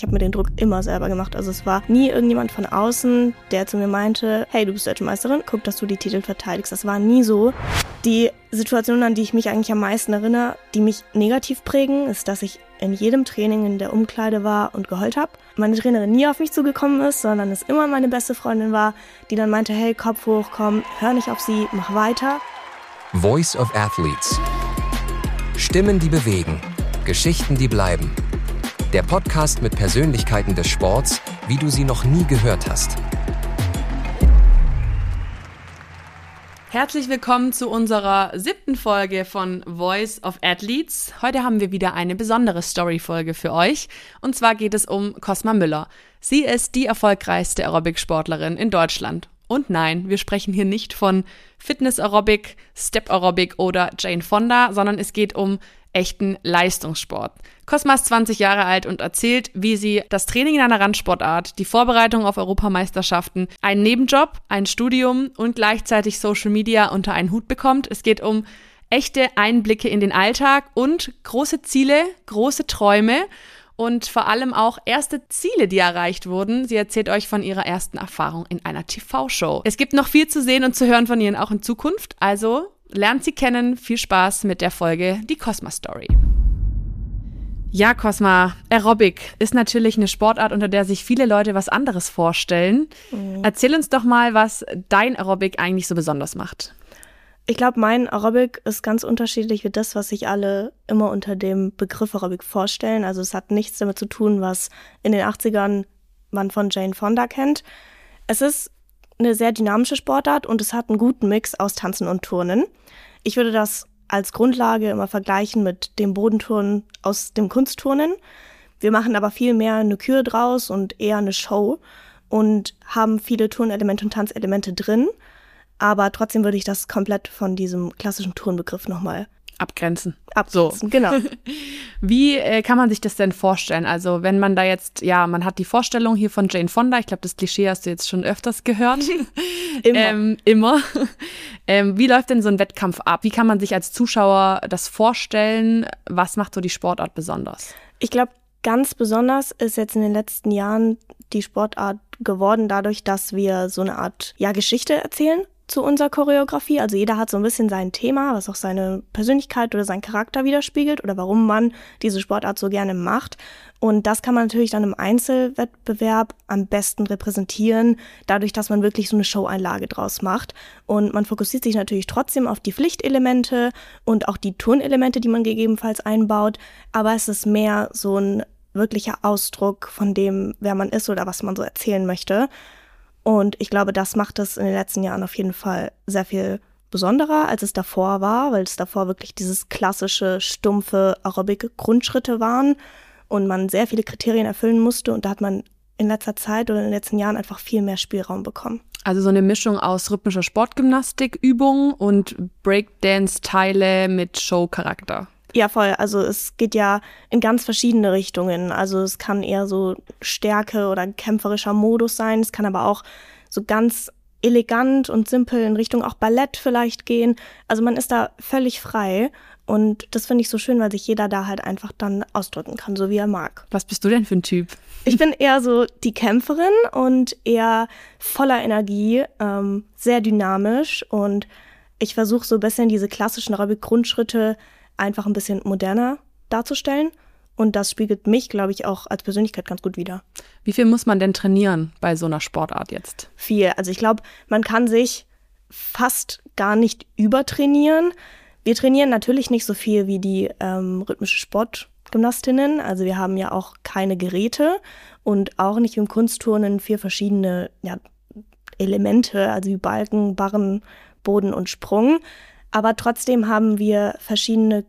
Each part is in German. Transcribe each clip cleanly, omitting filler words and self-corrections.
Ich habe mir den Druck immer selber gemacht. Also es war nie irgendjemand von außen, der zu mir meinte, hey, du bist Deutsche Meisterin, guck, dass du die Titel verteidigst. Das war nie so. Die Situation, an die ich mich eigentlich am meisten erinnere, die mich negativ prägen, ist, dass ich in jedem Training in der Umkleide war und geheult habe. Meine Trainerin nie auf mich zugekommen ist, sondern es immer meine beste Freundin war, die dann meinte, hey, Kopf hoch, komm, hör nicht auf sie, mach weiter. Voice of Athletes. Stimmen, die bewegen. Geschichten, die bleiben. Der Podcast mit Persönlichkeiten des Sports, wie du sie noch nie gehört hast. Herzlich willkommen zu unserer 7. Folge von Voice of Athletes. Heute haben wir wieder eine besondere Story-Folge für euch. Und zwar geht es um Cosma Müller. Sie ist die erfolgreichste Aerobic-Sportlerin in Deutschland. Und nein, wir sprechen hier nicht von Fitness-Aerobic, Step-Aerobic oder Jane Fonda, sondern es geht um echten Leistungssport. Cosma ist 20 Jahre alt und erzählt, wie sie das Training in einer Randsportart, die Vorbereitung auf Europameisterschaften, einen Nebenjob, ein Studium und gleichzeitig Social Media unter einen Hut bekommt. Es geht um echte Einblicke in den Alltag und große Ziele, große Träume und vor allem auch erste Ziele, die erreicht wurden. Sie erzählt euch von ihrer ersten Erfahrung in einer TV-Show. Es gibt noch viel zu sehen und zu hören von ihr auch in Zukunft, also lernt sie kennen. Viel Spaß mit der Folge Die Cosma Story. Ja, Cosma, Aerobic ist natürlich eine Sportart, unter der sich viele Leute was anderes vorstellen. Erzähl uns doch mal, was dein Aerobic eigentlich so besonders macht. Ich glaube, mein Aerobic ist ganz unterschiedlich wie das, was sich alle immer unter dem Begriff Aerobic vorstellen. Also es hat nichts damit zu tun, was in den 80ern man von Jane Fonda kennt. Es ist eine sehr dynamische Sportart und es hat einen guten Mix aus Tanzen und Turnen. Ich würde das als Grundlage immer vergleichen mit dem Bodenturnen aus dem Kunstturnen. Wir machen aber viel mehr eine Kür draus und eher eine Show und haben viele Turnelemente und Tanzelemente drin. Aber trotzdem würde ich das komplett von diesem klassischen Turnbegriff nochmal Abgrenzen, so. Genau. Wie kann man sich das denn vorstellen? Also wenn man da jetzt, man hat die Vorstellung hier von Jane Fonda, ich glaube, das Klischee hast du jetzt schon öfters gehört. Immer. Wie läuft denn so ein Wettkampf ab? Wie kann man sich als Zuschauer das vorstellen? Was macht so die Sportart besonders? Ich glaube, ganz besonders ist jetzt in den letzten Jahren die Sportart geworden dadurch, dass wir so eine Art Geschichte erzählen zu unserer Choreografie. Also jeder hat so ein bisschen sein Thema, was auch seine Persönlichkeit oder seinen Charakter widerspiegelt oder warum man diese Sportart so gerne macht. Und das kann man natürlich dann im Einzelwettbewerb am besten repräsentieren, dadurch, dass man wirklich so eine Showeinlage draus macht. Und man fokussiert sich natürlich trotzdem auf die Pflichtelemente und auch die Turnelemente, die man gegebenenfalls einbaut. Aber es ist mehr so ein wirklicher Ausdruck von dem, wer man ist oder was man so erzählen möchte. Und ich glaube, das macht es in den letzten Jahren auf jeden Fall sehr viel besonderer, als es davor war, weil es davor wirklich dieses klassische, stumpfe Aerobic-Grundschritte waren und man sehr viele Kriterien erfüllen musste. Und da hat man in letzter Zeit oder in den letzten Jahren einfach viel mehr Spielraum bekommen. Also so eine Mischung aus rhythmischer Sportgymnastikübung und Breakdance-Teile mit Show-Charakter. Ja, voll. Also es geht ja in ganz verschiedene Richtungen. Also es kann eher so Stärke oder kämpferischer Modus sein. Es kann aber auch so ganz elegant und simpel in Richtung auch Ballett vielleicht gehen. Also man ist da völlig frei. Und das finde ich so schön, weil sich jeder da halt einfach dann ausdrücken kann, so wie er mag. Was bist du denn für ein Typ? Ich bin eher so die Kämpferin und eher voller Energie, sehr dynamisch. Und ich versuche so ein bisschen diese klassischen Aerobic-Grundschritte einfach ein bisschen moderner darzustellen. Und das spiegelt mich, glaube ich, auch als Persönlichkeit ganz gut wider. Wie viel muss man denn trainieren bei so einer Sportart jetzt? Viel. Also ich glaube, man kann sich fast gar nicht übertrainieren. Wir trainieren natürlich nicht so viel wie die rhythmische Sportgymnastinnen. Also wir haben ja auch keine Geräte und auch nicht im Kunstturnen 4 verschiedene Elemente, also wie Balken, Barren, Boden und Sprung. Aber trotzdem haben wir verschiedene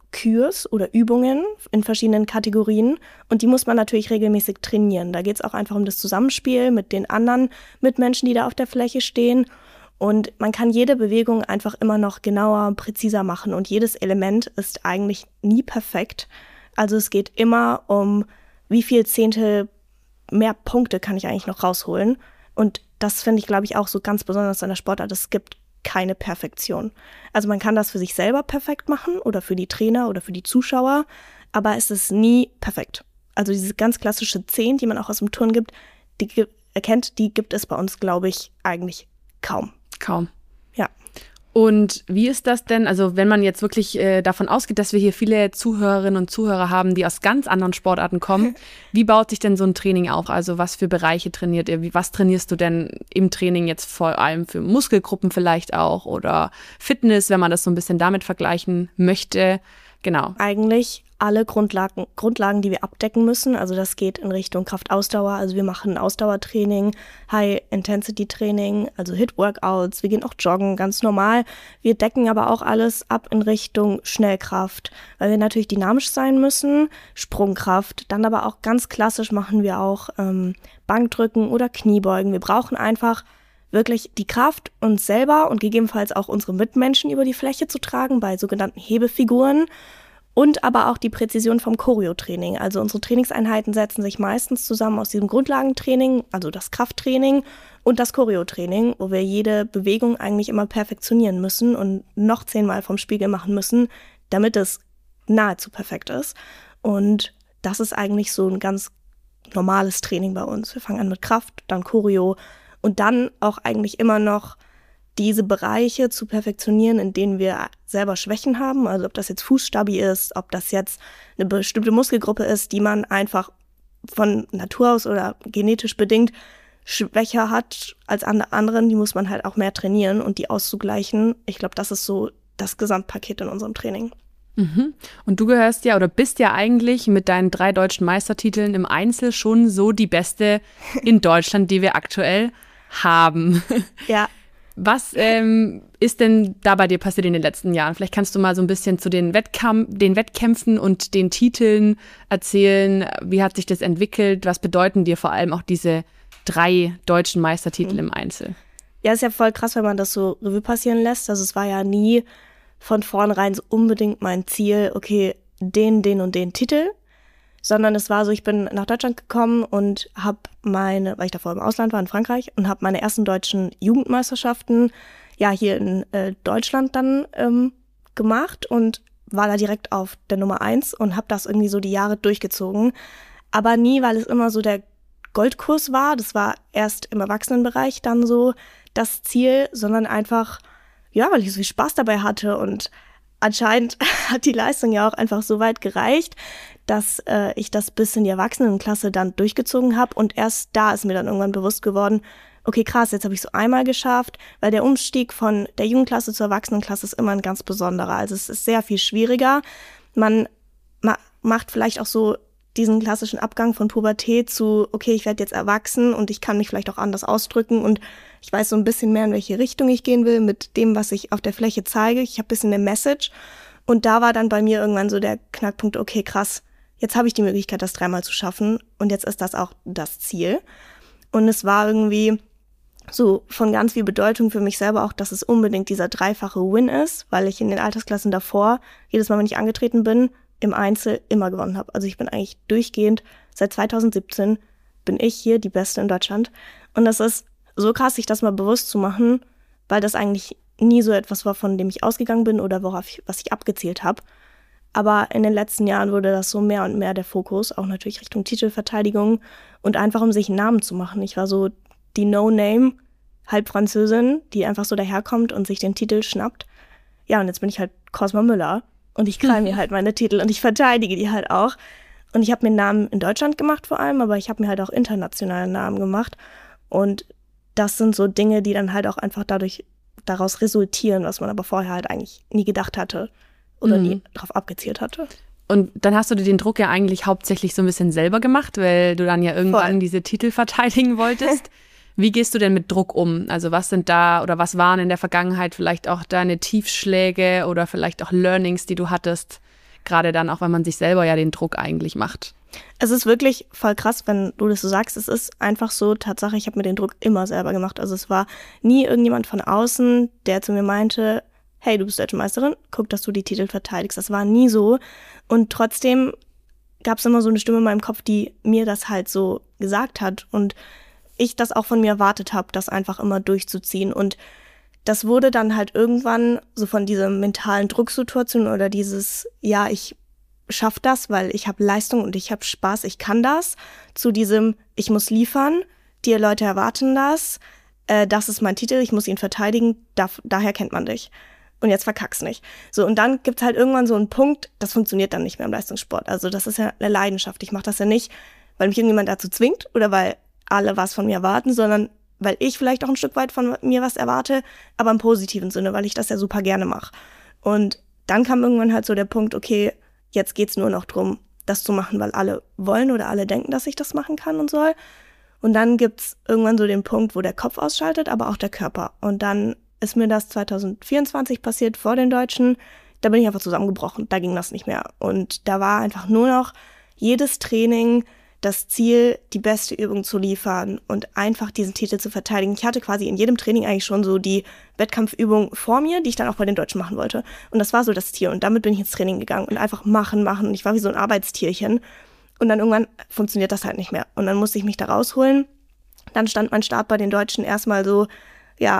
Kurs oder Übungen in verschiedenen Kategorien und die muss man natürlich regelmäßig trainieren. Da geht es auch einfach um das Zusammenspiel mit den anderen Mitmenschen, die da auf der Fläche stehen. Und man kann jede Bewegung einfach immer noch genauer, präziser machen und jedes Element ist eigentlich nie perfekt. Also es geht immer um, wie viel Zehntel mehr Punkte kann ich eigentlich noch rausholen. Und das finde ich, glaube ich, auch so ganz besonders an der Sportart. Es gibt keine Perfektion. Also man kann das für sich selber perfekt machen oder für die Trainer oder für die Zuschauer, aber es ist nie perfekt. also diese ganz klassische 10, die man auch aus dem Turnen kennt, die gibt es bei uns, glaube ich, eigentlich kaum. Kaum. Ja. Und wie ist das denn, also wenn man jetzt wirklich davon ausgeht, dass wir hier viele Zuhörerinnen und Zuhörer haben, die aus ganz anderen Sportarten kommen, wie baut sich denn so ein Training auf? Also was für Bereiche trainiert ihr? Was trainierst du denn im Training jetzt vor allem für Muskelgruppen vielleicht auch oder Fitness, wenn man das so ein bisschen damit vergleichen möchte? Genau. Eigentlich alle Grundlagen, die wir abdecken müssen. Also das geht in Richtung Kraftausdauer. Also wir machen Ausdauertraining, High-Intensity-Training, also Hit-Workouts. Wir gehen auch joggen, ganz normal. Wir decken aber auch alles ab in Richtung Schnellkraft, weil wir natürlich dynamisch sein müssen, Sprungkraft. Dann aber auch ganz klassisch machen wir auch Bankdrücken oder Kniebeugen. Wir brauchen einfach wirklich die Kraft, uns selber und gegebenenfalls auch unsere Mitmenschen über die Fläche zu tragen bei sogenannten Hebefiguren und aber auch die Präzision vom Choreo-Training. Also unsere Trainingseinheiten setzen sich meistens zusammen aus diesem Grundlagentraining, also das Krafttraining und das Choreo-Training, wo wir jede Bewegung eigentlich immer perfektionieren müssen und noch 10-mal vom Spiegel machen müssen, damit es nahezu perfekt ist. Und das ist eigentlich so ein ganz normales Training bei uns. Wir fangen an mit Kraft, dann Choreo, und dann auch eigentlich immer noch diese Bereiche zu perfektionieren, in denen wir selber Schwächen haben. Also ob das jetzt Fußstabi ist, ob das jetzt eine bestimmte Muskelgruppe ist, die man einfach von Natur aus oder genetisch bedingt schwächer hat als anderen, die muss man halt auch mehr trainieren und die auszugleichen. Ich glaube, das ist so das Gesamtpaket in unserem Training. Mhm. Und du gehörst ja oder bist ja eigentlich mit deinen 3 deutschen Meistertiteln im Einzel schon so die Beste in Deutschland, die wir aktuell haben. Ja. Was ist denn da bei dir passiert in den letzten Jahren? Vielleicht kannst du mal so ein bisschen zu den Wettkämpfen und den Titeln erzählen. Wie hat sich das entwickelt? Was bedeuten dir vor allem auch diese 3 deutschen Meistertitel im Einzel? Ja, ist ja voll krass, wenn man das so Revue passieren lässt. Also es war ja nie von vornherein so unbedingt mein Ziel, okay, den und den Titel, sondern es war so, ich bin nach Deutschland gekommen und habe weil ich davor im Ausland war, in Frankreich, und habe meine ersten deutschen Jugendmeisterschaften ja hier in Deutschland dann gemacht und war da direkt auf der Nummer 1 und habe das irgendwie so die Jahre durchgezogen. Aber nie, weil es immer so der Goldkurs war, das war erst im Erwachsenenbereich dann so das Ziel, sondern einfach, ja, weil ich so viel Spaß dabei hatte und anscheinend hat die Leistung ja auch einfach so weit gereicht, dass ich das bis in die Erwachsenenklasse dann durchgezogen habe. Und erst da ist mir dann irgendwann bewusst geworden, okay, krass, jetzt habe ich so einmal geschafft, weil der Umstieg von der Jugendklasse zur Erwachsenenklasse ist immer ein ganz besonderer. Also es ist sehr viel schwieriger. Man macht vielleicht auch so diesen klassischen Abgang von Pubertät zu, okay, ich werde jetzt erwachsen und ich kann mich vielleicht auch anders ausdrücken und ich weiß so ein bisschen mehr, in welche Richtung ich gehen will mit dem, was ich auf der Fläche zeige. Ich habe ein bisschen eine Message und da war dann bei mir irgendwann so der Knackpunkt, okay, krass, jetzt habe ich die Möglichkeit, das 3-mal zu schaffen und jetzt ist das auch das Ziel. Und es war irgendwie so von ganz viel Bedeutung für mich selber auch, dass es unbedingt dieser 3-fache Win ist, weil ich in den Altersklassen davor, jedes Mal, wenn ich angetreten bin, im Einzel immer gewonnen habe. Also ich bin eigentlich durchgehend, seit 2017 bin ich hier die Beste in Deutschland. Und das ist so krass, sich das mal bewusst zu machen, weil das eigentlich nie so etwas war, von dem ich ausgegangen bin oder was ich abgezielt habe. Aber in den letzten Jahren wurde das so mehr und mehr der Fokus, auch natürlich Richtung Titelverteidigung und einfach um sich einen Namen zu machen. Ich war so die No-Name, Halbfranzösin, die einfach so daherkommt und sich den Titel schnappt. Ja, und jetzt bin ich halt Cosma Müller. Und ich krall mir halt meine Titel und ich verteidige die halt auch. Und ich habe mir einen Namen in Deutschland gemacht vor allem, aber ich habe mir halt auch internationalen Namen gemacht. Und das sind so Dinge, die dann halt auch einfach daraus resultieren, was man aber vorher halt eigentlich nie gedacht hatte oder nie drauf abgezielt hatte. Und dann hast du dir den Druck ja eigentlich hauptsächlich so ein bisschen selber gemacht, weil du dann ja irgendwann diese Titel verteidigen wolltest. Wie gehst du denn mit Druck um? Also was sind da oder was waren in der Vergangenheit vielleicht auch deine Tiefschläge oder vielleicht auch Learnings, die du hattest? Gerade dann auch, wenn man sich selber ja den Druck eigentlich macht. Es ist wirklich voll krass, wenn du das so sagst. Es ist einfach so, Tatsache, ich habe mir den Druck immer selber gemacht. Also es war nie irgendjemand von außen, der zu mir meinte, hey, du bist Deutsche Meisterin, guck, dass du die Titel verteidigst. Das war nie so. Und trotzdem gab es immer so eine Stimme in meinem Kopf, die mir das halt so gesagt hat. Und ich das auch von mir erwartet habe, das einfach immer durchzuziehen. Und das wurde dann halt irgendwann so von dieser mentalen Drucksituation oder dieses, ja, ich schaffe das, weil ich habe Leistung und ich habe Spaß, ich kann das, zu diesem, ich muss liefern, die Leute erwarten das ist mein Titel, ich muss ihn verteidigen, daher kennt man dich. Und jetzt verkack's nicht. So, und dann gibt's halt irgendwann so einen Punkt, das funktioniert dann nicht mehr im Leistungssport. Also das ist ja eine Leidenschaft. Ich mache das ja nicht, weil mich irgendjemand dazu zwingt oder weil alle was von mir erwarten, sondern weil ich vielleicht auch ein Stück weit von mir was erwarte, aber im positiven Sinne, weil ich das ja super gerne mache. Und dann kam irgendwann halt so der Punkt, okay, jetzt geht's nur noch drum, das zu machen, weil alle wollen oder alle denken, dass ich das machen kann und soll. Und dann gibt's irgendwann so den Punkt, wo der Kopf ausschaltet, aber auch der Körper. Und dann ist mir das 2024 passiert vor den Deutschen. Da bin ich einfach zusammengebrochen, da ging das nicht mehr. Und da war einfach nur noch jedes Training das Ziel, die beste Übung zu liefern und einfach diesen Titel zu verteidigen. Ich hatte quasi in jedem Training eigentlich schon so die Wettkampfübung vor mir, die ich dann auch bei den Deutschen machen wollte. Und das war so das Ziel. Und damit bin ich ins Training gegangen und einfach machen. Und ich war wie so ein Arbeitstierchen. Und dann irgendwann funktioniert das halt nicht mehr. Und dann musste ich mich da rausholen. Dann stand mein Start bei den Deutschen erstmal so, ja,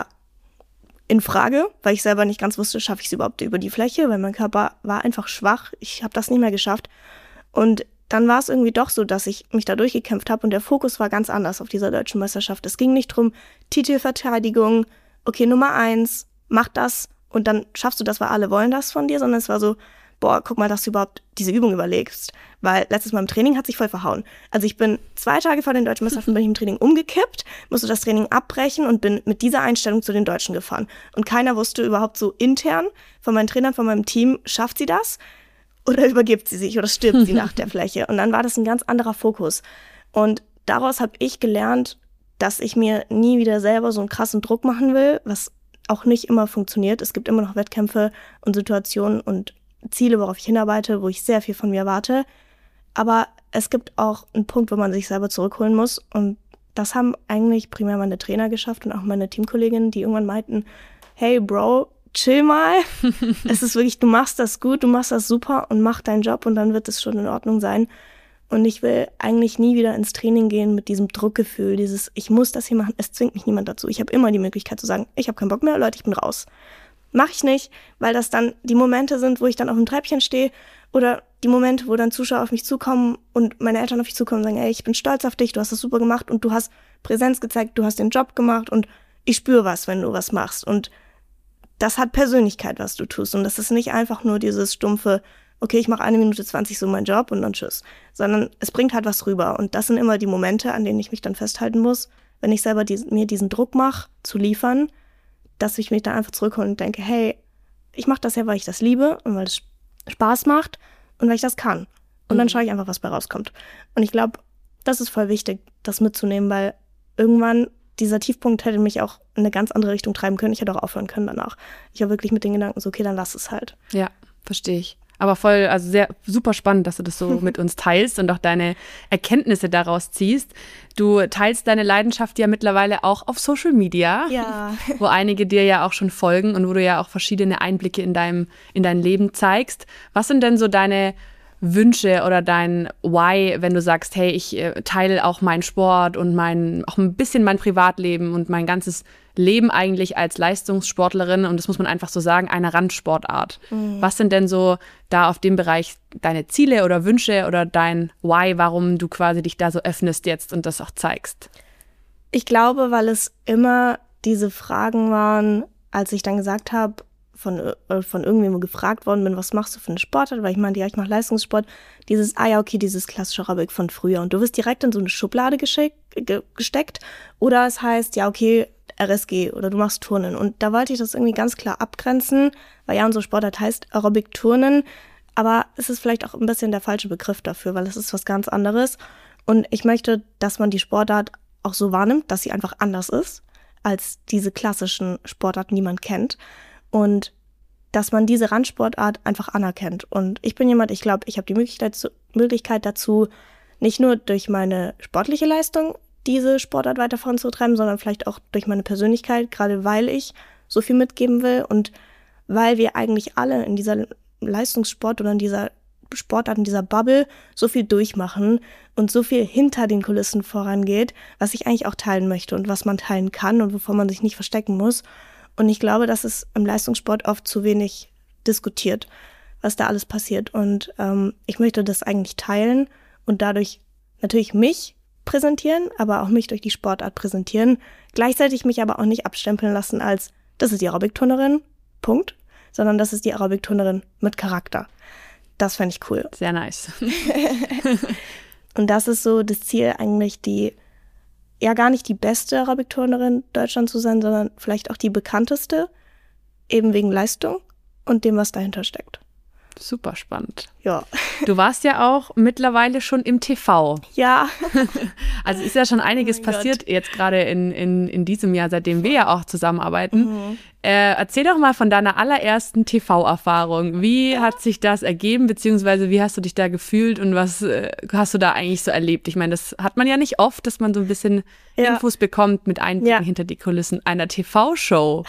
in Frage, weil ich selber nicht ganz wusste, schaffe ich es überhaupt über die Fläche, weil mein Körper war einfach schwach. Ich habe das nicht mehr geschafft. Und dann war es irgendwie doch so, dass ich mich da durchgekämpft habe und der Fokus war ganz anders auf dieser deutschen Meisterschaft. Es ging nicht drum, Titelverteidigung, okay, Nummer 1, mach das und dann schaffst du das, weil alle wollen das von dir, sondern es war so, boah, guck mal, dass du überhaupt diese Übung überlegst. Weil letztes Mal im Training hat sich voll verhauen. Also ich bin 2 Tage vor den Deutschen Meisterschaften bin ich im Training umgekippt, musste das Training abbrechen und bin mit dieser Einstellung zu den Deutschen gefahren. Und keiner wusste überhaupt so intern von meinen Trainern, von meinem Team, schafft sie das? Oder übergibt sie sich oder stirbt sie nach der Fläche? Und dann war das ein ganz anderer Fokus. Und daraus habe ich gelernt, dass ich mir nie wieder selber so einen krassen Druck machen will, was auch nicht immer funktioniert. Es gibt immer noch Wettkämpfe und Situationen und Ziele, worauf ich hinarbeite, wo ich sehr viel von mir erwarte. Aber es gibt auch einen Punkt, wo man sich selber zurückholen muss. Und das haben eigentlich primär meine Trainer geschafft und auch meine Teamkolleginnen, die irgendwann meinten, hey Bro, chill mal. Es ist wirklich, du machst das gut, du machst das super und mach deinen Job und dann wird es schon in Ordnung sein. Und ich will eigentlich nie wieder ins Training gehen mit diesem Druckgefühl, dieses, ich muss das hier machen, es zwingt mich niemand dazu. Ich habe immer die Möglichkeit zu sagen, ich habe keinen Bock mehr, Leute, ich bin raus. Mache ich nicht, weil das dann die Momente sind, wo ich dann auf dem Treppchen stehe oder die Momente, wo dann Zuschauer auf mich zukommen und meine Eltern auf mich zukommen und sagen, ey, ich bin stolz auf dich, du hast das super gemacht und du hast Präsenz gezeigt, du hast den Job gemacht und ich spüre was, wenn du was machst. Und das hat Persönlichkeit, was du tust. Und das ist nicht einfach nur dieses stumpfe, okay, ich mache 1 Minute 20 so meinen Job und dann tschüss. Sondern es bringt halt was rüber. Und das sind immer die Momente, an denen ich mich dann festhalten muss, wenn ich selber mir diesen Druck mache, zu liefern, dass ich mich dann einfach zurückhole und denke, hey, ich mache das ja, weil ich das liebe und weil es Spaß macht und weil ich das kann. Und dann schaue ich einfach, was bei rauskommt. Und ich glaube, das ist voll wichtig, das mitzunehmen, weil irgendwann dieser Tiefpunkt hätte mich auch in eine ganz andere Richtung treiben können. Ich hätte auch aufhören können danach. Ich war wirklich mit den Gedanken so, okay, dann lass es halt. Ja, verstehe ich. Aber voll, also sehr super spannend, dass du das so mit uns teilst und auch deine Erkenntnisse daraus ziehst. Du teilst deine Leidenschaft ja mittlerweile auch auf Social Media, ja, wo einige dir ja auch schon folgen und wo du ja auch verschiedene Einblicke in dein Leben zeigst. Was sind denn so deine Wünsche oder dein Why, wenn du sagst, hey, ich teile auch meinen Sport und auch ein bisschen mein Privatleben und mein ganzes Leben eigentlich als Leistungssportlerin, und das muss man einfach so sagen, eine Randsportart. Was sind denn so da auf dem Bereich deine Ziele oder Wünsche oder dein Why, warum du quasi dich da so öffnest jetzt und das auch zeigst? Ich glaube, weil es immer diese Fragen waren, als ich dann gesagt habe, von irgendjemandem gefragt worden bin, was machst du für eine Sportart, weil ich meinte, ja, ich mache Leistungssport, dieses, ja, okay, dieses klassische Aerobic von früher und du wirst direkt in so eine Schublade gesteckt oder es heißt, ja, okay, RSG oder du machst Turnen und da wollte ich das irgendwie ganz klar abgrenzen, weil ja, unsere Sportart heißt Aerobic Turnen, aber es ist vielleicht auch ein bisschen der falsche Begriff dafür, weil es ist was ganz anderes und ich möchte, dass man die Sportart auch so wahrnimmt, dass sie einfach anders ist als diese klassischen Sportarten, die man kennt. Und dass man diese Randsportart einfach anerkennt. Und ich bin jemand, ich glaube, ich habe die Möglichkeit dazu, nicht nur durch meine sportliche Leistung diese Sportart weiter voranzutreiben, sondern vielleicht auch durch meine Persönlichkeit, gerade weil ich so viel mitgeben will und weil wir eigentlich alle in dieser Leistungssport oder in dieser Sportart, in dieser Bubble so viel durchmachen und so viel hinter den Kulissen vorangeht, was ich eigentlich auch teilen möchte und was man teilen kann und wovor man sich nicht verstecken muss. Und ich glaube, dass es im Leistungssport oft zu wenig diskutiert. was da alles passiert. Und ich möchte das eigentlich teilen und dadurch natürlich mich präsentieren, aber auch mich durch die Sportart präsentieren. Gleichzeitig mich aber auch nicht abstempeln lassen als, das ist die Aerobic-Turnerin, Punkt, sondern das ist die Aerobic-Turnerin mit Charakter. Das fände ich cool. Sehr nice. Und das ist so das Ziel eigentlich, gar nicht die beste Aerobic-Turnerin Deutschlands zu sein, sondern vielleicht auch die bekannteste, eben wegen Leistung und dem, was dahinter steckt. Super spannend. Ja. Du warst ja auch mittlerweile schon im TV. Ja. Also ist ja schon einiges passiert, Gott. Jetzt gerade in diesem Jahr, seitdem wir ja auch zusammenarbeiten. Erzähl doch mal von deiner allerersten TV-Erfahrung. Wie hat sich das ergeben, beziehungsweise wie hast du dich da gefühlt und was hast du da eigentlich so erlebt? Ich meine, das hat man ja nicht oft, dass man so ein bisschen Infos bekommt mit Einblicken hinter die Kulissen einer TV-Show.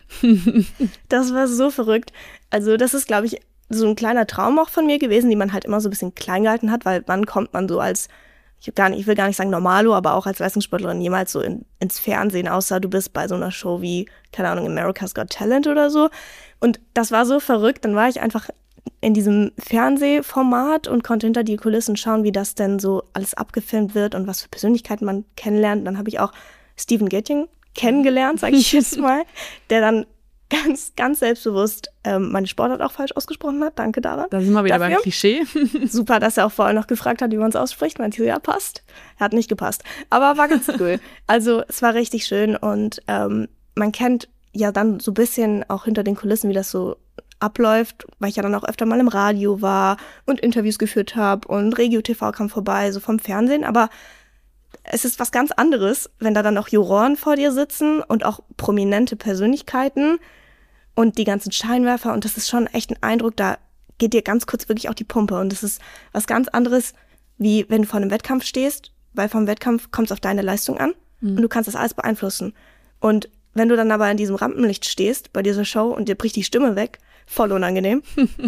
Das war so verrückt. Also das ist, glaube ich, so ein kleiner Traum auch von mir gewesen, die man halt immer so ein bisschen klein gehalten hat, weil wann kommt man so als, ich will gar nicht sagen Normalo, aber auch als Leistungssportlerin jemals so ins Fernsehen, außer du bist bei so einer Show wie, keine Ahnung, America's Got Talent oder so. Und das war so verrückt, dann war ich einfach in diesem Fernsehformat und konnte hinter die Kulissen schauen, wie das denn so alles abgefilmt wird und was für Persönlichkeiten man kennenlernt. Dann habe ich auch Stephen Getting kennengelernt, sage ich jetzt mal, der dann ganz, ganz selbstbewusst meine Sportart auch falsch ausgesprochen hat. Danke daran. Da sind wir wieder beim Klischee. Super, dass er auch vorher noch gefragt hat, wie man es ausspricht. Meinte ich so, ja, passt. Er hat nicht gepasst. Aber war ganz cool. Also es war richtig schön und man kennt ja dann so ein bisschen auch hinter den Kulissen, wie das so abläuft, weil ich ja dann auch öfter mal im Radio war und Interviews geführt habe und Regio TV kam vorbei, so vom Fernsehen. Aber es ist was ganz anderes, wenn da dann auch Juroren vor dir sitzen und auch prominente Persönlichkeiten und die ganzen Scheinwerfer. Und das ist schon echt ein Eindruck, da geht dir ganz kurz wirklich auch die Pumpe. Und das ist was ganz anderes, wie wenn du vor einem Wettkampf stehst, weil vom Wettkampf kommt es auf deine Leistung an und du kannst das alles beeinflussen. Und wenn du dann aber in diesem Rampenlicht stehst bei dieser Show und dir bricht die Stimme weg, voll unangenehm.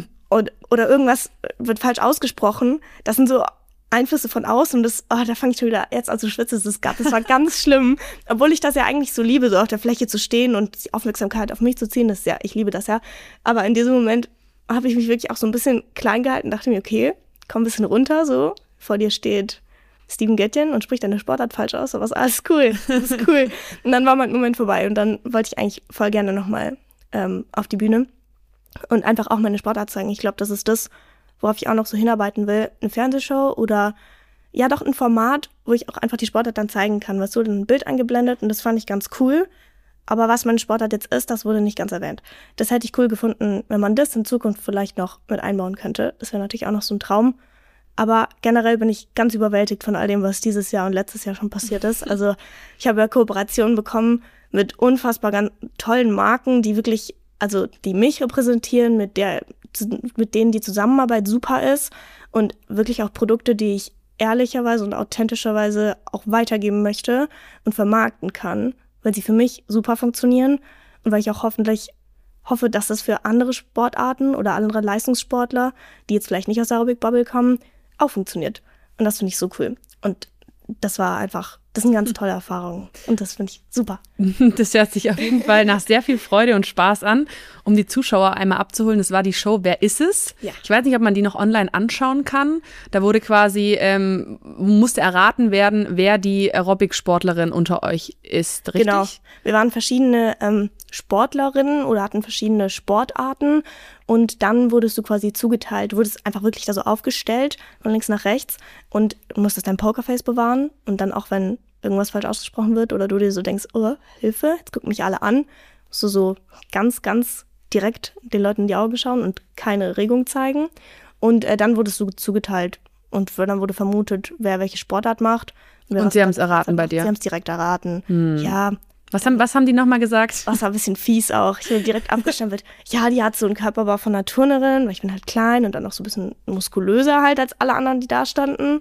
Oder irgendwas wird falsch ausgesprochen, das sind so Einflüsse von außen und da fange ich schon wieder jetzt an zu schwitzen. Das war ganz schlimm, obwohl ich das ja eigentlich so liebe, so auf der Fläche zu stehen und die Aufmerksamkeit auf mich zu ziehen, ich liebe das ja. Aber in diesem Moment habe ich mich wirklich auch so ein bisschen klein gehalten, dachte mir, okay, komm ein bisschen runter, so, vor dir steht Stephen Getjen und spricht deine Sportart falsch aus, aber ist alles cool, das ist cool. Und dann war mein Moment vorbei und dann wollte ich eigentlich voll gerne nochmal auf die Bühne und einfach auch meine Sportart zeigen. Ich glaube, das ist das, worauf ich auch noch so hinarbeiten will, eine Fernsehshow oder ja doch ein Format, wo ich auch einfach die Sportart dann zeigen kann. Was wurde ein Bild eingeblendet und das fand ich ganz cool. Aber was meine Sportart jetzt ist, das wurde nicht ganz erwähnt. Das hätte ich cool gefunden, wenn man das in Zukunft vielleicht noch mit einbauen könnte. Das wäre natürlich auch noch so ein Traum. Aber generell bin ich ganz überwältigt von all dem, was dieses Jahr und letztes Jahr schon passiert ist. Also ich habe ja Kooperationen bekommen mit unfassbar ganz tollen Marken, die wirklich, also die mich repräsentieren, mit denen die Zusammenarbeit super ist und wirklich auch Produkte, die ich ehrlicherweise und authentischerweise auch weitergeben möchte und vermarkten kann, weil sie für mich super funktionieren und weil ich auch hoffentlich hoffe, dass das für andere Sportarten oder andere Leistungssportler, die jetzt vielleicht nicht aus der Aerobic-Bubble kommen, auch funktioniert. Und das finde ich so cool. Und das sind ganz tolle Erfahrungen und das finde ich super. Das hört sich auf jeden Fall nach sehr viel Freude und Spaß an. Um die Zuschauer einmal abzuholen, das war die Show Wer ist es? Ja. Ich weiß nicht, ob man die noch online anschauen kann. Da wurde quasi, musste erraten werden, wer die Aerobic-Sportlerin unter euch ist, richtig? Genau. Wir waren verschiedene Sportlerinnen oder hatten verschiedene Sportarten und dann wurdest du quasi zugeteilt, du wurdest einfach wirklich da so aufgestellt von links nach rechts und musstest dein Pokerface bewahren und dann auch, wenn irgendwas falsch ausgesprochen wird oder du dir so denkst, oh, Hilfe, jetzt gucken mich alle an, musst du so ganz, ganz direkt den Leuten in die Augen schauen und keine Regung zeigen und dann wurdest du zugeteilt und dann wurde vermutet, wer welche Sportart macht. Und sie haben es erraten bei dir? Sie haben es direkt erraten, ja. Was haben die nochmal gesagt? Das war ein bisschen fies auch. Ich bin direkt abgestempelt. Ja, die hat so einen Körperbau von einer Turnerin, weil ich bin halt klein und dann noch so ein bisschen muskulöser halt als alle anderen, die da standen.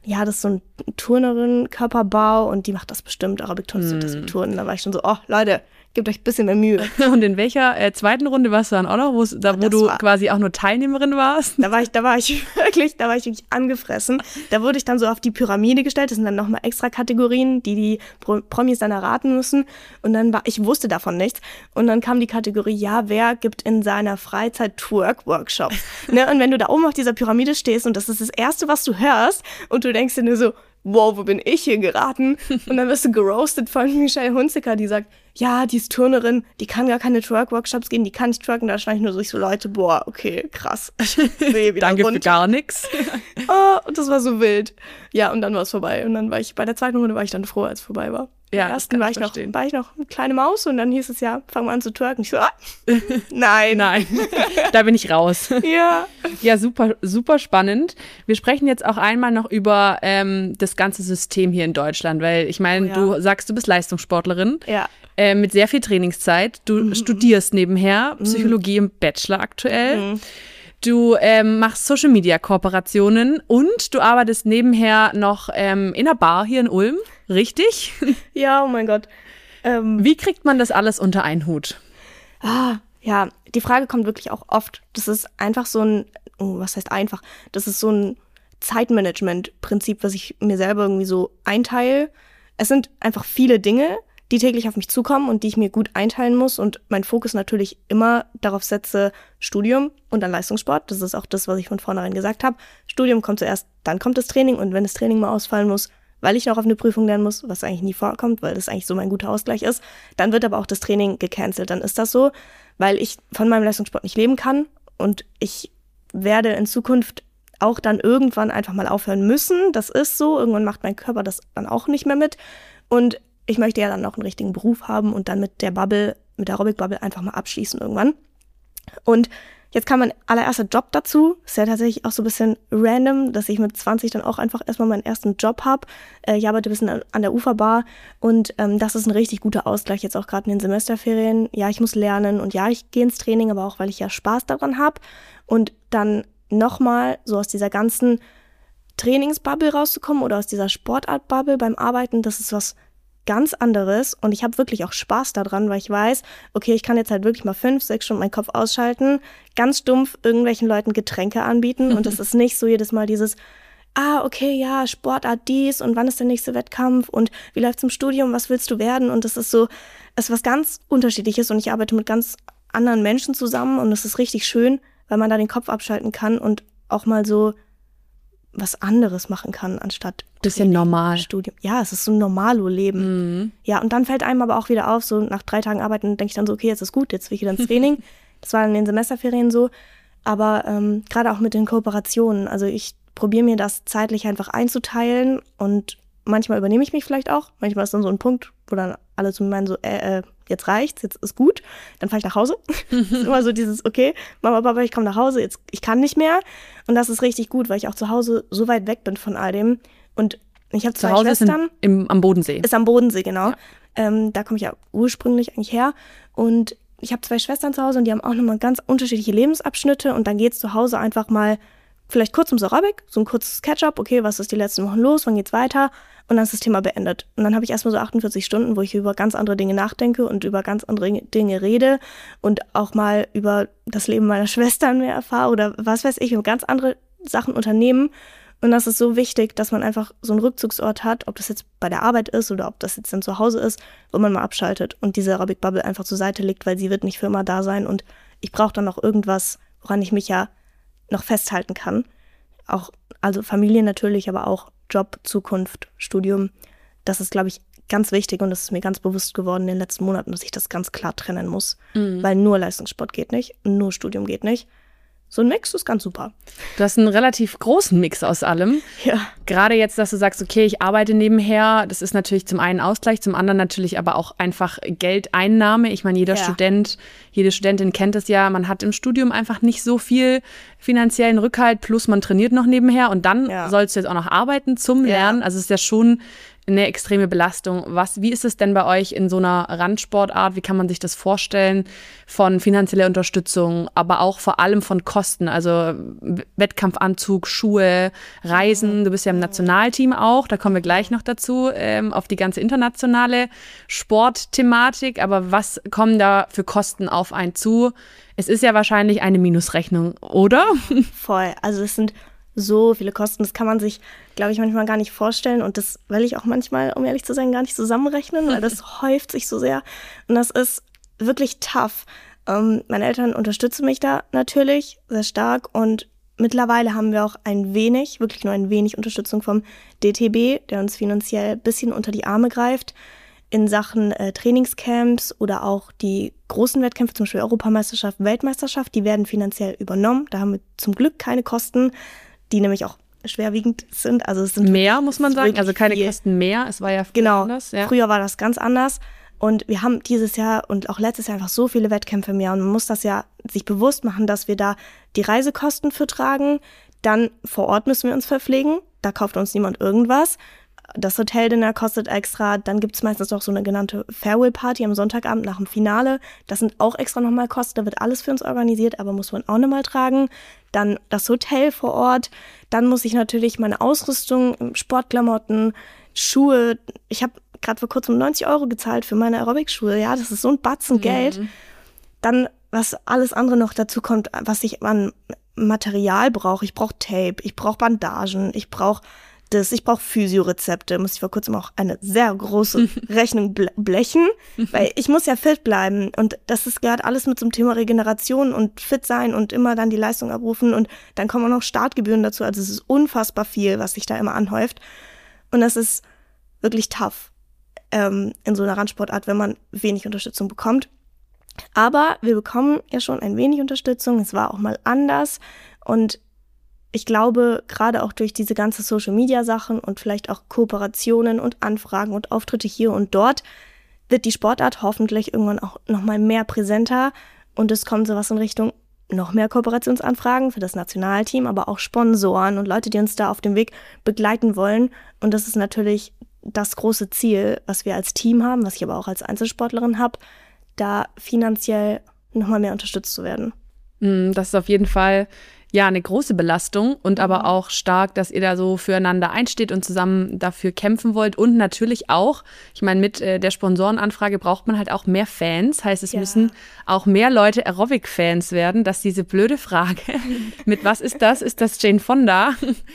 ja, das ist so ein Turnerin, Körperbau und die macht das bestimmt, Aerobic-Turnen, das mit Turnen. Da war ich schon so, oh, Leute, gebt euch ein bisschen mehr Mühe. Und in welcher zweiten Runde warst du dann auch noch, wo du quasi auch nur Teilnehmerin warst? Da war ich wirklich angefressen. Da wurde ich dann so auf die Pyramide gestellt. Das sind dann nochmal extra Kategorien, die Promis dann erraten müssen. Und dann ich wusste davon nichts. Und dann kam die Kategorie, ja, wer gibt in seiner Freizeit Twerk-Workshops? Ne? Und wenn du da oben auf dieser Pyramide stehst und das ist das Erste, was du hörst und du denkst dir nur so, wow, wo bin ich hier geraten? Und dann wirst du geroastet von Michelle Hunziker, die sagt, ja, die ist Turnerin, die kann gar keine Twerk-Workshops gehen, die kann nicht twerken. Da stand ich nur so Leute, boah, okay, krass. Danke für gar nichts. Und das war so wild. Ja, und dann war es vorbei. Und dann war ich, bei der zweiten Runde war ich dann froh, als es vorbei war. Ja, der ersten war ich noch eine kleine Maus und dann hieß es ja, fangen wir an zu twerken. Ich so, nein. Da bin ich raus. Ja. Ja, super, super spannend. Wir sprechen jetzt auch einmal noch über das ganze System hier in Deutschland, weil ich meine, du sagst, du bist Leistungssportlerin. Ja. Mit sehr viel Trainingszeit. Du studierst nebenher Psychologie im Bachelor aktuell. Du machst Social-Media-Kooperationen und du arbeitest nebenher noch in einer Bar hier in Ulm, richtig? Ja, oh mein Gott. Wie kriegt man das alles unter einen Hut? Ja, die Frage kommt wirklich auch oft. Das ist einfach so ein, was heißt einfach? Das ist so ein Zeitmanagement-Prinzip, was ich mir selber irgendwie so einteile. Es sind einfach viele Dinge, die täglich auf mich zukommen und die ich mir gut einteilen muss und mein Fokus natürlich immer darauf setze, Studium und dann Leistungssport. Das ist auch das, was ich von vornherein gesagt habe. Studium kommt zuerst, dann kommt das Training und wenn das Training mal ausfallen muss, weil ich noch auf eine Prüfung lernen muss, was eigentlich nie vorkommt, weil das eigentlich so mein guter Ausgleich ist, dann wird aber auch das Training gecancelt. Dann ist das so, weil ich von meinem Leistungssport nicht leben kann und ich werde in Zukunft auch dann irgendwann einfach mal aufhören müssen. Das ist so. Irgendwann macht mein Körper das dann auch nicht mehr mit und ich möchte ja dann noch einen richtigen Beruf haben und dann mit der Aerobic-Bubble einfach mal abschließen irgendwann. Und jetzt kam mein allererster Job dazu. Ist ja tatsächlich auch so ein bisschen random, dass ich mit 20 dann auch einfach erstmal meinen ersten Job habe. Ich arbeite ein bisschen an der Uferbar und das ist ein richtig guter Ausgleich jetzt auch gerade in den Semesterferien. Ja, ich muss lernen und ja, ich gehe ins Training, aber auch, weil ich ja Spaß daran habe. Und dann nochmal so aus dieser ganzen Trainingsbubble rauszukommen oder aus dieser Sportartbubble beim Arbeiten, das ist was ganz anderes und ich habe wirklich auch Spaß daran, weil ich weiß, okay, ich kann jetzt halt wirklich mal 5-6 Stunden meinen Kopf ausschalten, ganz stumpf irgendwelchen Leuten Getränke anbieten und das ist nicht so jedes Mal dieses, okay, ja, Sportart dies und wann ist der nächste Wettkampf und wie läuft's im Studium, was willst du werden und das ist so, es ist was ganz Unterschiedliches und ich arbeite mit ganz anderen Menschen zusammen und es ist richtig schön, weil man da den Kopf abschalten kann und auch mal so was anderes machen kann, anstatt bisschen normal. Studium. Ja, es ist so ein Normalo-Leben. Ja, und dann fällt einem aber auch wieder auf, so nach 3 Tagen Arbeiten denke ich dann so, okay, jetzt ist gut, jetzt will ich wieder ins Training. Das war in den Semesterferien so. Aber gerade auch mit den Kooperationen, also ich probiere mir das zeitlich einfach einzuteilen und manchmal übernehme ich mich vielleicht auch. Manchmal ist dann so ein Punkt, wo dann alle zu mir meinen so, jetzt reicht's, jetzt ist gut. Dann fahre ich nach Hause. Das ist immer so dieses, okay, Mama, Papa, ich komme nach Hause, jetzt ich kann nicht mehr. Und das ist richtig gut, weil ich auch zu Hause so weit weg bin von all dem. Und ich habe 2 Schwestern. Am Bodensee. Ist am Bodensee, genau. Ja. Da komme ich ja ursprünglich eigentlich her. Und ich habe 2 Schwestern zu Hause und die haben auch nochmal ganz unterschiedliche Lebensabschnitte. Und dann geht's zu Hause einfach mal vielleicht kurz ums Aerobic, so ein kurzes Catch-up, okay, was ist die letzten Wochen los, wann geht's weiter? Und dann ist das Thema beendet. Und dann habe ich erstmal so 48 Stunden, wo ich über ganz andere Dinge nachdenke und über ganz andere Dinge rede und auch mal über das Leben meiner Schwestern mehr erfahre oder was weiß ich, über ganz andere Sachen unternehmen. Und das ist so wichtig, dass man einfach so einen Rückzugsort hat, ob das jetzt bei der Arbeit ist oder ob das jetzt dann zu Hause ist, wo man mal abschaltet und diese Aerobic-Bubble einfach zur Seite legt, weil sie wird nicht für immer da sein und ich brauche dann noch irgendwas, woran ich mich ja noch festhalten kann. Auch, also Familie natürlich, aber auch Job, Zukunft, Studium. Das ist, glaube ich, ganz wichtig und das ist mir ganz bewusst geworden in den letzten Monaten, dass ich das ganz klar trennen muss. Weil nur Leistungssport geht nicht, nur Studium geht nicht. So ein Mix ist ganz super. Du hast einen relativ großen Mix aus allem. Ja. Gerade jetzt, dass du sagst, okay, ich arbeite nebenher, das ist natürlich zum einen Ausgleich, zum anderen natürlich aber auch einfach Geldeinnahme. Ich meine, jeder Student, jede Studentin kennt es ja, man hat im Studium einfach nicht so viel finanziellen Rückhalt, plus man trainiert noch nebenher und dann sollst du jetzt auch noch arbeiten zum Lernen. Also es ist ja schon eine extreme Belastung. Wie ist es denn bei euch in so einer Randsportart? Wie kann man sich das vorstellen von finanzieller Unterstützung, aber auch vor allem von Kosten? Also Wettkampfanzug, Schuhe, Reisen. Du bist ja im Nationalteam auch, da kommen wir gleich noch dazu, auf die ganze internationale Sportthematik. Aber was kommen da für Kosten auf einen zu? Es ist ja wahrscheinlich eine Minusrechnung, oder? Voll. Also es sind so viele Kosten, das kann man sich, glaube ich, manchmal gar nicht vorstellen. Und das will ich auch manchmal, um ehrlich zu sein, gar nicht zusammenrechnen, weil das häuft sich so sehr. Und das ist wirklich tough. Meine Eltern unterstützen mich da natürlich sehr stark. Und mittlerweile haben wir auch wirklich nur ein wenig Unterstützung vom DTB, der uns finanziell ein bisschen unter die Arme greift in Sachen Trainingscamps oder auch die großen Wettkämpfe, zum Beispiel Europameisterschaft, Weltmeisterschaft, die werden finanziell übernommen. Da haben wir zum Glück keine Kosten, die nämlich auch schwerwiegend sind. Also es sind mehr, muss man sagen, also keine Kosten mehr. Es war ja anders. Ja. Früher war das ganz anders. Und wir haben dieses Jahr und auch letztes Jahr einfach so viele Wettkämpfe im Jahr. Und man muss das ja sich bewusst machen, dass wir da die Reisekosten für tragen. Dann vor Ort müssen wir uns verpflegen. Da kauft uns niemand irgendwas. Das Hoteldinner kostet extra. Dann gibt es meistens auch so eine genannte Farewell-Party am Sonntagabend nach dem Finale. Das sind auch extra nochmal Kosten. Da wird alles für uns organisiert, aber muss man auch nochmal tragen. Dann das Hotel vor Ort. Dann muss ich natürlich meine Ausrüstung, Sportklamotten, Schuhe. Ich habe gerade vor kurzem 90 € gezahlt für meine Aerobic-Schuhe. Ja, das ist so ein Batzen Geld. Dann, was alles andere noch dazu kommt, was ich an Material brauche. Ich brauche Tape, ich brauche Bandagen, ich brauche Physiorezepte. Muss ich vor kurzem auch eine sehr große Rechnung blechen, weil ich muss ja fit bleiben. Und gehört alles mit zum Thema Regeneration und fit sein und immer dann die Leistung abrufen. Und dann kommen auch noch Startgebühren dazu. Also es ist unfassbar viel, was sich da immer anhäuft. Und das ist wirklich tough in so einer Randsportart, wenn man wenig Unterstützung bekommt. Aber wir bekommen ja schon ein wenig Unterstützung. Es war auch mal anders. Und ich glaube, gerade auch durch diese ganze Social-Media-Sachen und vielleicht auch Kooperationen und Anfragen und Auftritte hier und dort wird die Sportart hoffentlich irgendwann auch nochmal mehr präsenter und es kommt sowas in Richtung noch mehr Kooperationsanfragen für das Nationalteam, aber auch Sponsoren und Leute, die uns da auf dem Weg begleiten wollen. Und das ist natürlich das große Ziel, was wir als Team haben, was ich aber auch als Einzelsportlerin habe, da finanziell nochmal mehr unterstützt zu werden. Das ist auf jeden Fall eine große Belastung und aber auch stark, dass ihr da so füreinander einsteht und zusammen dafür kämpfen wollt. Und natürlich auch, ich meine, mit der Sponsorenanfrage braucht man halt auch mehr Fans. Heißt, es müssen auch mehr Leute Aerobic-Fans werden, dass diese blöde Frage mit was ist das Jane Fonda,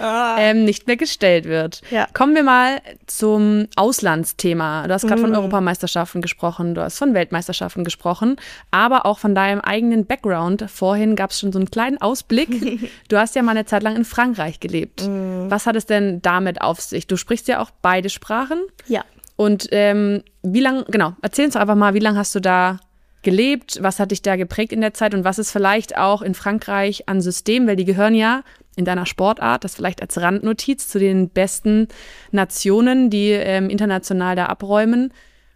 nicht mehr gestellt wird. Ja. Kommen wir mal zum Auslandsthema. Du hast gerade von Europameisterschaften gesprochen, du hast von Weltmeisterschaften gesprochen, aber auch von deinem eigenen Background. Vorhin gab es schon so einen kleinen Ausblick. Du hast ja mal eine Zeit lang in Frankreich gelebt. Was hat es denn damit auf sich? Du sprichst ja auch beide Sprachen. Ja. Und wie lange, erzähl uns doch einfach mal, wie lange hast du da gelebt? Was hat dich da geprägt in der Zeit? Und was ist vielleicht auch in Frankreich an System? Weil die gehören ja in deiner Sportart, das vielleicht als Randnotiz, zu den besten Nationen, die international da abräumen.